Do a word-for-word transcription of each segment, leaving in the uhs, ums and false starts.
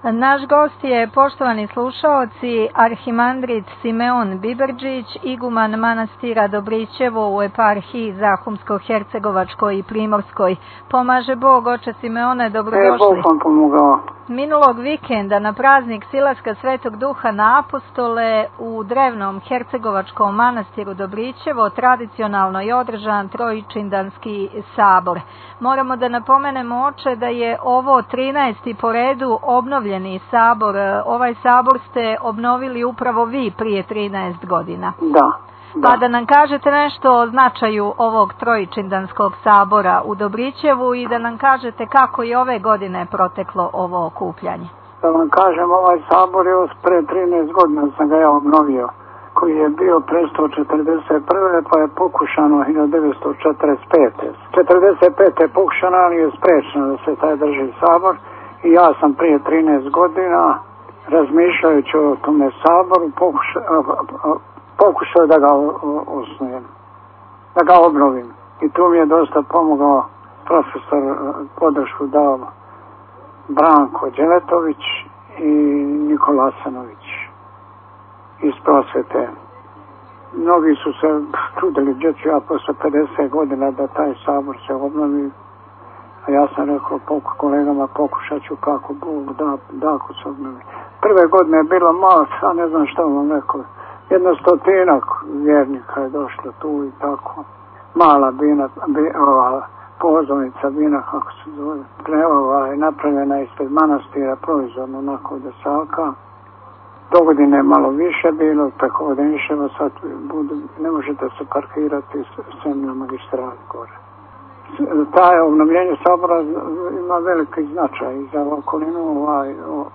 Naš gost je, poštovani slušaoci, arhimandrit Simeon Biberđić, iguman manastira Dobrićevo u eparhiji Zahumsko-Hercegovačkoj i Primorskoj. Pomaže Bog, oče Simeone, dobrodošli. E, Bog vam pomogao. Minulog vikenda na praznik Silaska Svetog Duha na Apostole u drevnom Hercegovačkom manastiru Dobrićevo tradicionalno je održan trojičindanski sabor. Moramo da napomenemo, oče, da je ovo trinaesti po redu obnovljeni sabor. Ovaj sabor ste obnovili upravo vi prije trinaest godina. Da. Da. Pa da nam kažete nešto o značaju ovog trojičindanskog sabora u Dobrićevu i da nam kažete kako je ove godine proteklo ovo okupljanje. Da vam kažem, ovaj sabor je pre trinaest godina sam ga ja obnovio, koji je bio prestao četrdeset prve pa je pokušano hiljadu devetsto četrdeset pete. četrdeset pete je pokušano, ali je sprečeno da se taj drži sabor i ja sam prije trinaest godina razmišljajući o tome saboru pokušao pokušao da ga osnujem, da ga obnovim. I tu mi je dosta pomogao profesor, podršku dao Branko Đeletović i Nikola Asanović iz prosvete. Mnogi su se čudili gdje ću ja posle pedeset godina da taj sabor se obnovi, a ja sam rekao poku, kolegama pokušat ću kako Bog da, da ako se obnovi. Prve godine je bilo malo, a ne znam što vam rekao, jedno stotinak vjernika je došlo tu i tako. Mala bina, bi, ova pozornica bina, kako se zove, ova je napravljena ispred manastira, proizvodno onako desalka. Do godine je malo više bilo, tako da išemo sad, budu, ne možete se parkirati sem na magistrali gore. Taj obnovljenje sabora ima veliki značaj i za okolinu ovaj, o,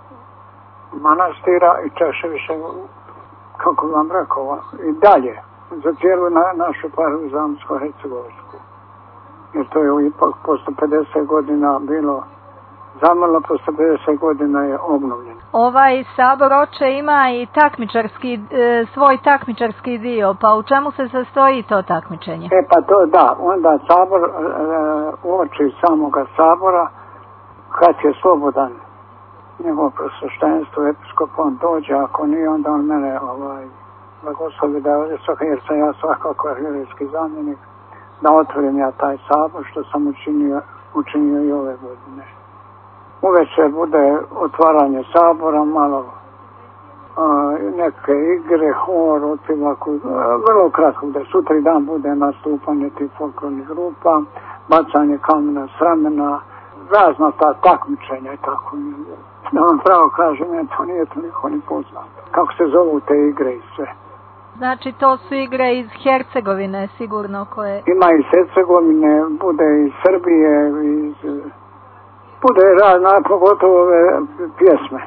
manastira i češe više, kako vam rekao, i dalje, za cijelu na, našu paru Zahumsko-Hercegovačku. Jer to je ipak posle pedeset godina bilo zamrlo, posle pedeset godina je obnovljeno. Ovaj sabor, oče, ima i takmičarski, e, svoj takmičarski dio, pa u čemu se sastoji to takmičenje? E pa to da, onda sabor, e, uoči samoga sabora, kad je slobodan njegovo prosveštenstvo, episkop, on dođe, ako nije, onda on mene ovaj, blagoslovi da ovdje svaka, jer sam ja svakako arhivijski zamjenik, da otvorim ja taj sabor, što sam učinio, učinio i ove godine. Uveče bude otvaranje sabora, malo a, neke igre, hor, otivaku, vrlo kratko, da sutri dan bude nastupanje tih folklornih grupa, bacanje kamena s ramena, razna ta takmičenja i tako. Da vam pravo kažem, ja to nije toliko ni poznato. Kako se zovu te igre i sve. Znači to su igre iz Hercegovine sigurno koje... Ima iz Hercegovine, bude iz Srbije, iz... bude razna, pogotovo ove pjesme.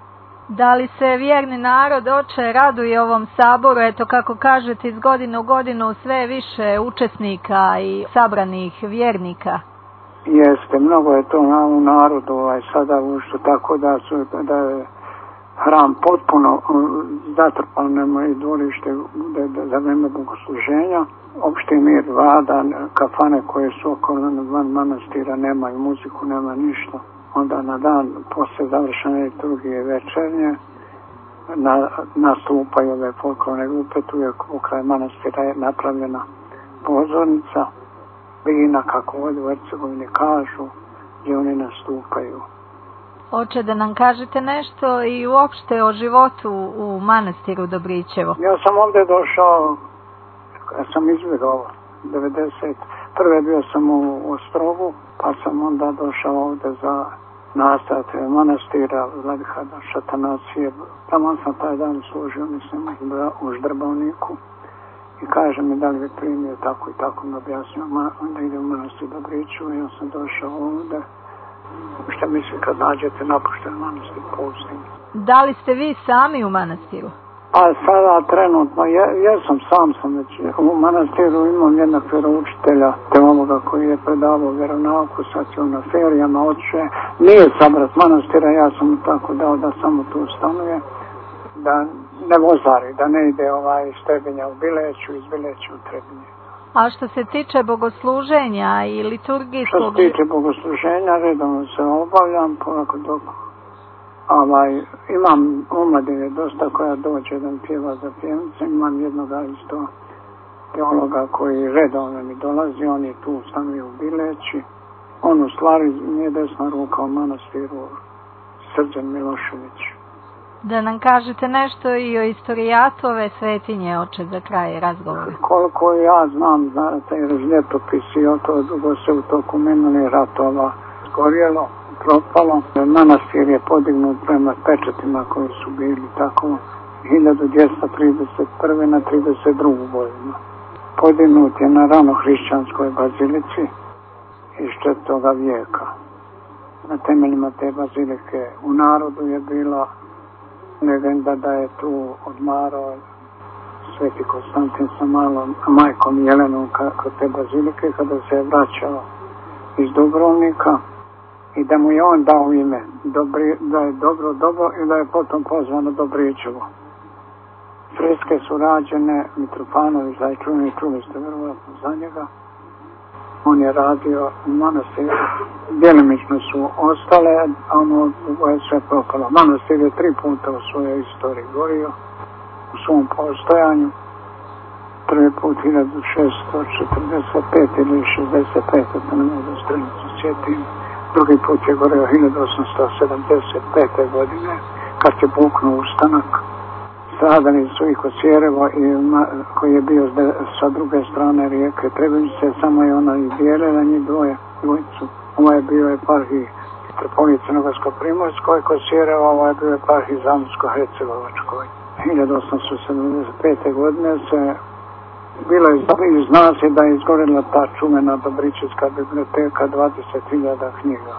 Da li se vjerni narod, oče, raduje ovom saboru, eto kako kažete, iz godine u godinu sve više učesnika i sabranih vjernika? Jeste, mnogo je to na, u narodu ovaj, sada ušto, tako da su da je hram potpuno zatrpan i dvorište bude za vreme bogosluženja. Opšti mir vlada, kafane koje su okolo van manastira nemaju muziku, nema ništa. Onda na dan posle završene liturgije večernje na, nastupaju ove folklorne grupe, tu je u kraj manastira je napravljena pozornica, bina, kako ovdje u Hercegovini kažu, gdje oni nastupaju. Oče, da nam kažete nešto i uopšte o životu u manastiru Dobrićevo. Ja sam ovdje došao, ja sam izbjegao devedeset prve bio sam u Ostrogu, pa sam onda došao ovdje za nastavitelj manastira Vladika Šatanacije. Tamo sam taj dan služio, mislim, u Ždrbavniku. I kaže mi da li je primio tako i tako mi objasnio, onda ide u manastir Dobrićevo i ja sam došao ovdje. Šta misli kad nađete napušten manastir pustim? Da li ste vi sami u manastiru? Pa sada trenutno, ja, ja sam sam sam već u manastiru, imam jednog vjeroučitelja, teologa koji je predavao vjeronauku, sad je na ferijama, otišao, nije sabrat manastira, ja sam mu tako dao da samo tu stanuje, da ne vozari, da ne ide ovaj iz Trebinja u Bileću, iz Bileća u Trebinje. A što se tiče bogosluženja i liturgijskog... Što se tiče bogosluženja, redovno se obavljam, polako dok Ovaj, imam omladine dosta koja dođe da mi pjeva za pjevnicom, imam jednoga isto teologa koji redovno mi dolazi, on je tu stanuje u Bileći. On u stvari nije desna ruka u manastiru Srđan Milošević. Da nam kažete nešto i o istorijatu ove svetinje, oče, za kraj razgovora. Koliko ja znam, znate, jer ljetopisi o to dugo se u toku minulih ratova zgorjelo, propalo. Manastir je podignut prema pečetima koji su bili tako hiljadu dvjesto trideset prve na trideset drugu godinu. Podignut je na ranohrišćanskoj bazilici iz četvrtoga vijeka. Na temeljima te bazilike u narodu je bila legenda da je tu odmarao Sveti Konstantin sa malom majkom Jelenom kod te bazilike kada se je vraćao iz Dubrovnika i da mu je on dao ime Dobri, da je dobro dobro i da je potom pozvano Dobričevo. Freske su rađene, Mitrofanović, da je čuli, čuli ste vjerovatno za njega. On je radio u manastiru, djelimično su ostale, a ono je sve propalo. Manastir je tri puta u svojoj istoriji gorio, u svom postojanju. Prvi put hiljadu šeststo četrdeset pete ili šezdeset pete, to ne mogu da stranicu sjetim. Drugi put je gorio hiljadu osamsto sedamdeset pete godine, kad je buknuo ustanak. Stradali su i Kosjerevo i koji je bio sa druge strane rijeke Trebinjice, samo je ona i dijelila njih dvoje, dvojicu. Ovo je bio eparhij Mitropolije Crnogorsko-Primorskoj, Kosjerevo, ovo je bio eparhij Zamoško-Hercegovačkoj. hiljadu osamsto sedamdeset pete godine se bilo je, zna se da je izgorila ta čuvena Dobričevska biblioteka, dvadeset hiljada knjiga.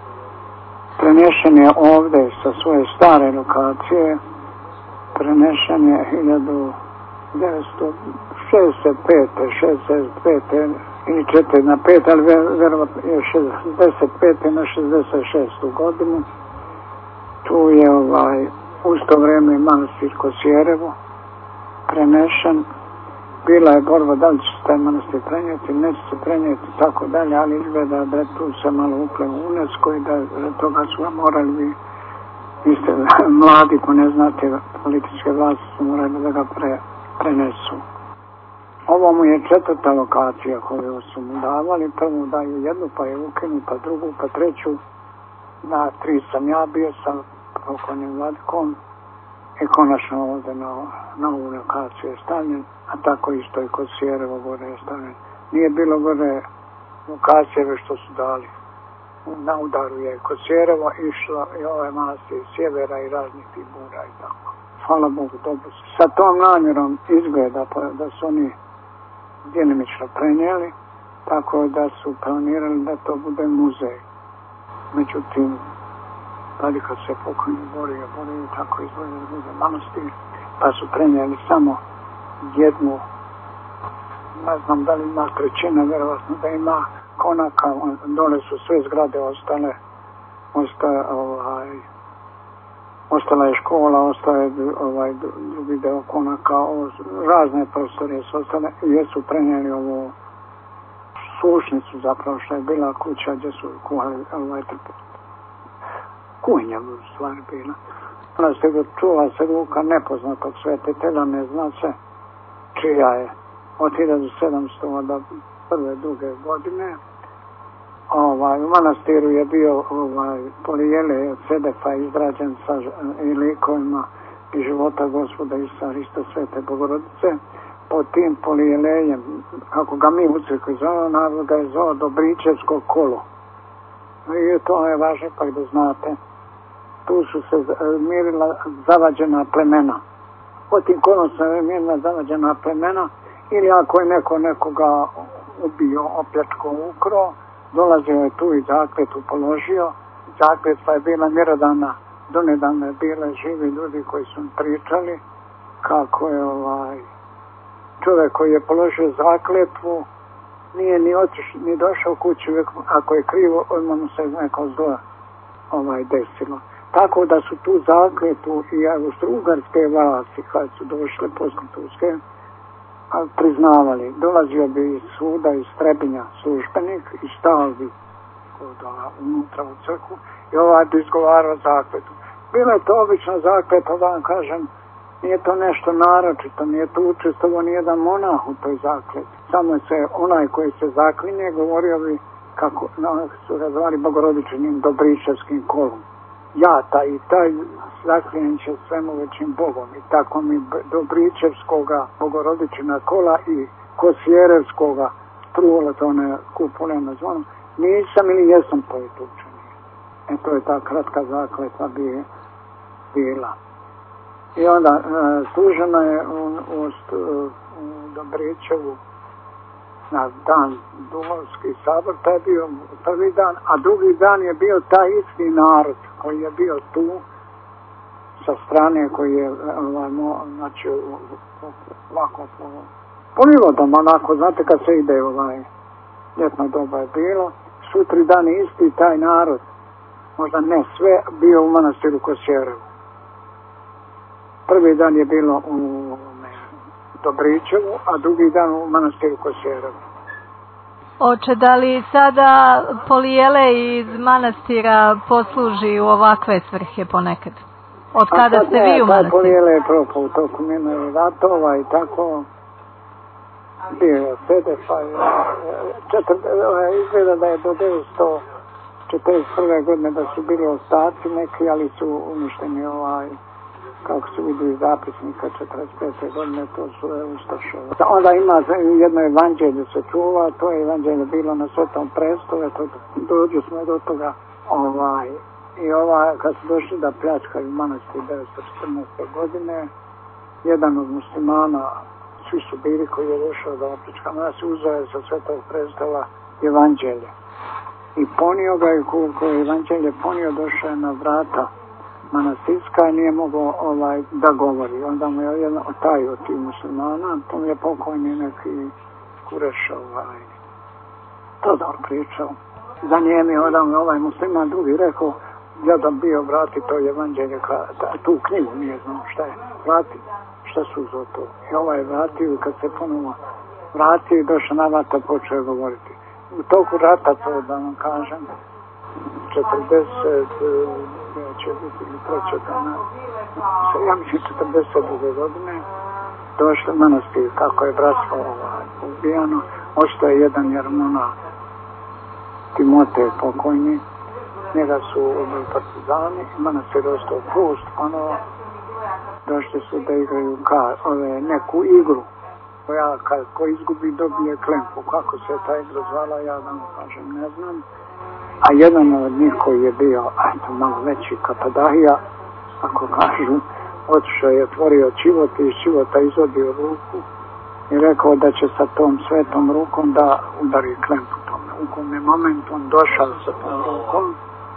Prenešen je ovdje sa svoje stare lokacije, prenešen je hiljadu devetsto šezdeset pete, šezdeset pete ili četiri na pet, ali vjerovatno je šezdeset pete na šezdeset šestu godinu. Tu je ovaj, u to vrijeme manastir Kosjerevo prenešen. Bila je borba da li će se taj manastir prenijeti, neće se prenijeti i tako dalje, ali izgleda da je tu se malo upleo u UNESCO i da toga su morali vi, vi ste mladi ko ne znate političke vlasti su morali da ga pre, prenesu. Ovo mu je četvrta lokacija koju su mu davali, prvu daju jednu pa je ukinu, pa drugu, pa treću. Na tri sam ja bio sa pokojnim Vladikom i konačno ovdje na, na ovu lokaciju je stavljen, a tako isto i kod Sjerevo gore je stavljen. Nije bilo gore lokacije što su dali. Na udaru je kod Sjerevo išlo i ove masti iz sjevera i raznih figura i tako. Hvala Bogu, dobro. Sa tom namjerom izgleda pa da su oni djelimično prenijeli, tako da su planirali da to bude muzej. Međutim, tada kad se pokojni borio, borio tako izborio da bude manastir, pa su prenijeli samo jednu, ne znam da li ima trećina, vjerovatno da ima konaka, dole su sve zgrade ostale, ostaje, ovaj, ostala je škola, ostaje ovaj, drugi deo konaka, ovo, razne prostorije su ostale i jesu prenijeli ovo sušnicu zapravo što je bila kuća gdje su kuhali ovaj trpet. Kuhinja u stvari bila. Ona se ga čuva se ruka nepoznatog svetitelja, ne zna se čija je. Od hiljadu sedamsto do prve druge godine. Ovaj, u manastiru je bio ovaj, polijele od sedefa izrađen sa i likovima i života Gospoda Isusa Hrista Svete Bogorodice. Pod tim polijelejem, kako ga mi u crkvi zove, narod ga je zove Dobričevsko kolo. I to je važno pa da znate. Tu su se mirila zavađena plemena. Pod tim kolom se mirila zavađena plemena ili ako je neko nekoga ubio, opljačko, ukro, dolazio je tu i zakletu položio. Zakletva je bila mjerodavna, donedavno je bile živi ljudi koji su pričali kako je ovaj čovjek koji je položio zakletvu nije ni otišao, ni došao kući, ako je krivo, odmah mu se neko zlo ovaj, desilo. Tako da su tu zakletvu i austro-ugarske vlasti, kad su došle post-turske, priznavali. Dolazio bi iz suda, iz Trebinja službenik i stao bi unutra u crkvu i ovaj bi izgovarao zakletvu. Bila je to obična zakletva, da vam kažem, nije to nešto naročito, nije to učestvovao nijedan monah u toj zakletvi. Samo se onaj koji se zaklinje govorio bi kako no, su ga zvali Bogorodičinim Dobričevskim kolom. Ja taj i taj zaklinjen će svemu većim Bogom i tako mi Dobričevskoga Bogorodičina kola i Kosjerevskoga struvala, to one kupuleno zvono, nisam ili jesam pojetučen. E to je ta kratka zakletva bi, bila. I onda e, služeno je u, u, u Dobričevu na dan Duhovski sabor, taj je bio prvi dan, a drugi dan je bio taj isti narod koji je bio tu sa strane koji je ovaj, znači ovako polivodom, onako, znate kad se ide ovaj ljetno doba je bilo, su tri dani isti taj narod, možda ne sve, bio u manastiru Kosjerevu. Prvi dan je bilo u ne, Dobričevu, a drugi dan u manastiru Kosjerevu. Oče, da li sada polijele iz manastira posluži u ovakve svrhe ponekad? Od kada ste vi u manastiru? Polijele je propao u toku minuli ratova i tako. Bio je sede, pa je izgleda da je do devetsto četrdeset prve godine da su bili ostaci neki, ali su uništeni ovaj, kako se vidi iz zapisnika četrdeset pete godine, to su ustašove. Onda ima jedno evanđelje se čuva, to je evanđelje bilo na Svetom prestolu, to dođu smo do toga, ovaj, i ovaj, kad su došli da pljačkaju manastir devetsto četrnaeste godine, jedan od muslimana, svi su bili koji je došao da opljačka manastir, uzeo je sa Svetog prestola evanđelje. I ponio ga i koliko je evanđelje ponio, došao je na vrata manastirska i nije mogao ovaj, da govori. Onda mu je jedan od taj od tih muslimana, to mi je pokojni neki Kureš ovaj, Todor pričao. Za njemi onda mi ovaj musliman drugi rekao, ja da bio vrati to evanđelje, tu knjigu, nije znao šta je, vrati, šta su za to. I ovaj je vratio i kad se ponovo vratio i došao na vrata, počeo govoriti. U toku rata, to da vam kažem, četrdeset, će biti ili treće dana, ja mislim četrdeset druge godine, došli manastir, kako je bratstvo ovaj, ubijano, ostaje jedan jermona, Timotej pokojni, njega su ubili partizani, manastir ostao pust, ono, došli su da igraju ka, ove, neku igru, koja kad ko izgubi dobije klempu, kako se ta igra zvala, ja da vam kažem, ne znam. A jedan od njih koji je bio, ajde, malo veći Kapadahija, ako kažu, otišao je, otvorio čivot i iz čivota izvodio ruku i rekao da će sa tom svetom rukom da udari klempu tome. U kom je moment on došao sa tom rukom,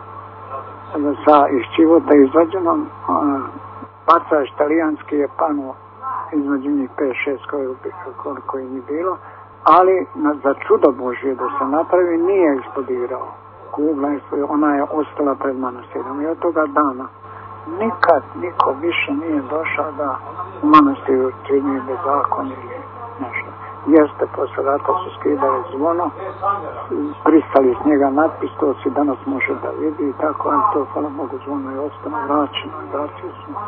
sa iz čivota izvođenom, pacaš talijanski je panuo između njih pet šest koliko je njih bilo, ali za čudo Božje da se napravi nije eksplodirao. Kugla, ona je ostala pred manastirom i od toga dana nikad niko više nije došao da u manastiru čini bezakon ili nešto. Jeste, posle rata su skidali zvono, pristali s njega natpis, to se danas može da vidi i tako, ali to, hvala Bogu, zvono je ostalo vraćeno i vratio smo.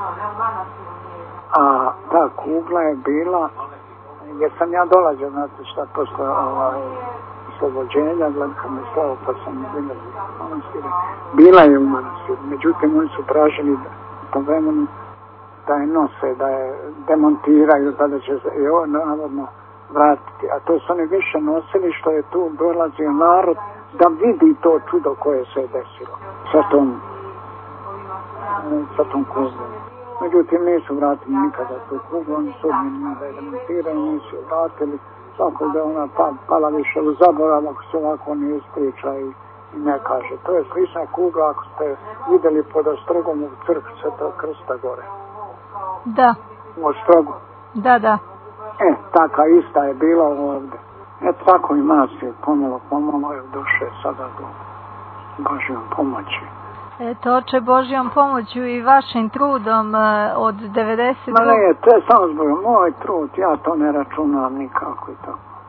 A ta kugla je bila, jer sam ja dolazio, znate šta, posle ovaj, oslobođenja, gledka me slavo, pa sam izbilazio u manastire. Bila je u manastiru, međutim oni su tražili da, u tom vremenu da je nose, da je demontiraju, tada će se i ovo navodno vratiti. A to su oni više nosili što je tu dolazio narod da vidi to čudo koje se je desilo sa tom, sa tom kuglom. Međutim, nisu vratili nikada tu kuglu, oni su odmjeni da je demontiraju, nisu vratili. Svako da ona pa, pala više u zaborav ako se ovako ne ispriča i, i ne kaže. To je slična kugla ako ste vidjeli pod Ostrogom u crkvi Svetog Krsta gore. Da. U Ostrogu. Da, da. E, taka ista je bila ovdje. E, tako i nas je pomalo, pomalo je došle sada do Božjom pomoći. Eto, oče, Božjom pomoću i vašim trudom od devedeset... Ma ne, to je samo zbog moj trud, ja to ne računam nikako i tako.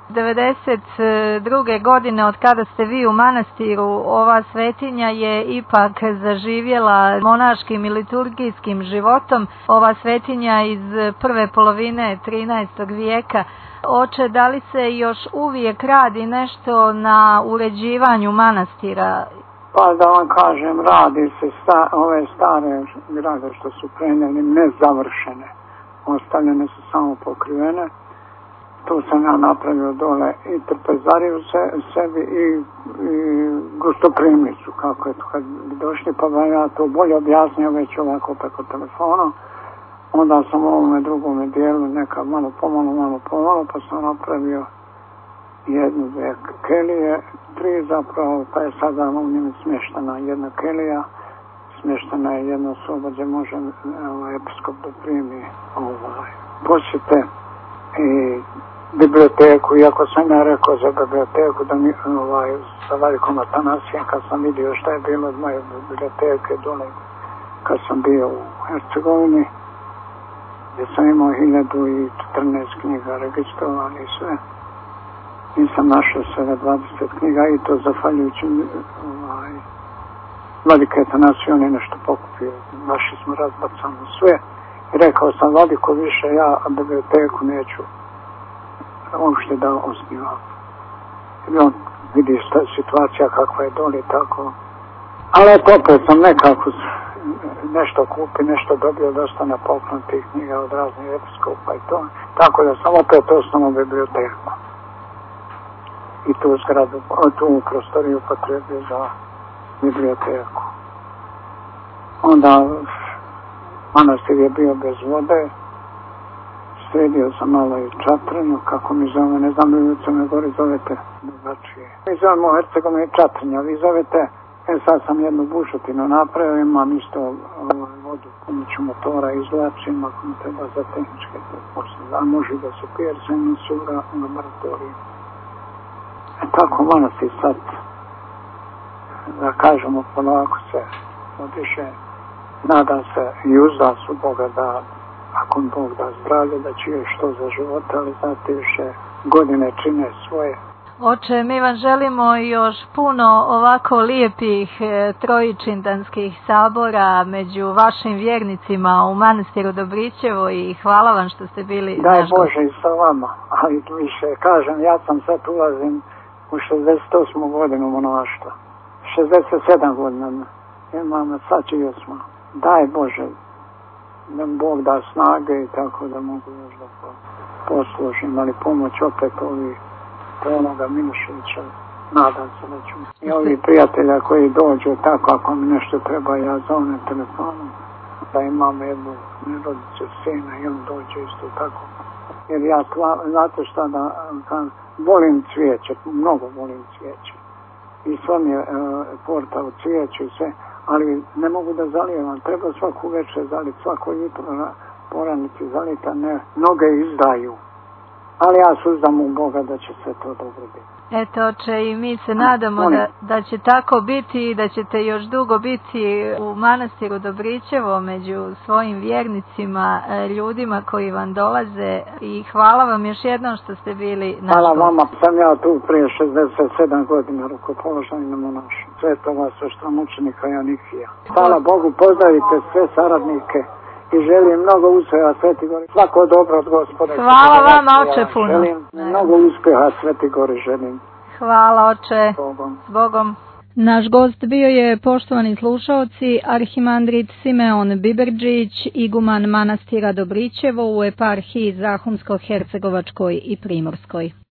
devedeset druge godine od kada ste vi u manastiru, ova svetinja je ipak zaživjela monaškim i liturgijskim životom. Ova svetinja iz prve polovine trinaestog vijeka. Oče, da li se još uvijek radi nešto na uređivanju manastira? Pa da vam kažem, radi se sta, ove stare grade što su prenijeli nezavršene. Ostavljene su samo pokrivene. Tu sam ja napravio dole i trpezariju se, sebi i, i gostoprimnicu, kako je to kad bi došli, pa vam ja to bolje objasnio već ovako preko telefona. Onda sam u ovome drugome dijelu neka malo pomalo, malo pomalo, pa sam napravio jednu, dvije kelije, tri zapravo, pa je sada u njemu smještena jedna kelija, smještena je jedna soba gdje može ovaj, episkop da primi ovaj, posjete i biblioteku, iako sam ja rekao za biblioteku da mi ovaj, sa velikom Atanasijem, kad sam vidio šta je bilo od moje biblioteke dole, kad sam bio u Hercegovini, gdje sam imao hiljadu i četrnaest knjiga registrovani sve. Nisam našao sve dvadeset knjiga i to zahvaljujući ovaj, Vladike Atanasije, on je nešto pokupio. Naši smo razbacani sve. I rekao sam, Vladiko, više ja biblioteku neću uopšte da osnivam. I on vidi šta je situacija kakva je doli, tako. Ali eto, opet sam nekako nešto kupi, nešto dobio dosta na poklon tih knjiga od raznih episkopa i to. Tako da sam opet osnovno biblioteku. I tu zgradu, tu prostoriju potrebio za biblioteku. Onda manastir je bio bez vode, sredio sam malo i čatrinju, kako mi zove, ne znam li u Crnoj Gori zovete drugačije. Mi zovemo u Hercegovini čatrinja, vi zovete, e sad sam jednu bušotinu napravio, imam isto ovaj, vodu pomoću motora, izvlačim ako mi treba za tehničke poslove, a može da se pije, jer sam sura u laboratoriju. E tako manastir sad, da kažemo polako se odiše, nadam se i uzda su Boga da, ako Bog da zdravlje, da će još što za život, ali znate više godine čine svoje. Oče, mi vam želimo još puno ovako lijepih e, trojičindanskih sabora među vašim vjernicima u manastiru Dobrićevo i hvala vam što ste bili Daj naš Bože i sa vama, ali više kažem, ja sam sad ulazim u šezdeset osmu godinu monaštva. šezdeset sedam godina imam, sad će i osma. Daj Bože, da Bog da snage i tako da mogu još da poslužim, ali pomoć opet ovih onoga Minuševića, nadam se da ću. I ovih prijatelja koji dođu tako, ako mi nešto treba, ja zovem telefonom, da imam jednu nerodicu sina i on dođe isto tako. Jer ja, znate šta da, kan, volim cvijeće, mnogo volim cvijeće. I sva mi je e, porta u cvijeću i sve, ali ne mogu da zalijevam, treba svaku večer zaliti, svako jutro na poranici zaliti, a ne, noge izdaju. Ali ja suzdam u Boga da će sve to dobro biti. Eto, oče, i mi se nadamo da, da će tako biti i da ćete još dugo biti u manastiru Dobrićevo među svojim vjernicima, ljudima koji vam dolaze i hvala vam još jednom što ste bili naš. Hvala vama, sam ja tu prije šezdeset sedam godina rukopoloženi na monašu Svetova sveštemučenika Janikija. Hvala Bogu, pozdravite sve saradnike i želim mnogo uspjeha Sveti Gori. Svako dobro od Gospoda. Hvala vama, oče, puno. Želim mnogo uspjeha Sveti Gori, želim. Hvala, oče. S Bogom. S Bogom. Naš gost bio je, poštovani slušaoci, arhimandrit Simeon Biberđić, iguman manastira Dobrićevo u eparhiji Zahumsko-Hercegovačkoj i Primorskoj.